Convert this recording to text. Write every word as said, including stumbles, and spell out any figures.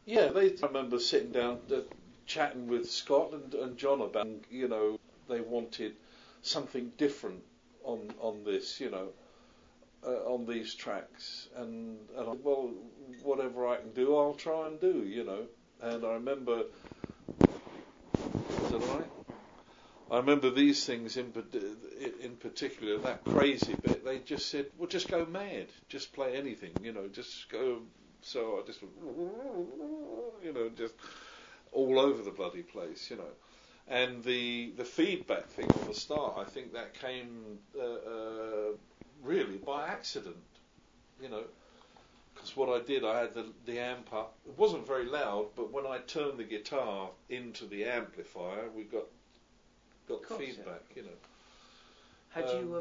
Yeah, they. I remember sitting down uh, chatting with Scott and, and John about, you know, they wanted something different on on this, you know, uh, on these tracks, and and I, well, whatever I can do, I'll try and do, you know. And I remember, is that all right? I remember these things in in particular, that crazy bit. They just said, "Well, just go mad, just play anything, you know, just go." So I just, you know, just all over the bloody place, you know. And the the feedback thing on the start, I think that came uh, uh, really by accident, you know. Because what I did, I had the the amp up. It wasn't very loud, but when I turned the guitar into the amplifier, we got got Of course, feedback, yeah. you know. Had Um, you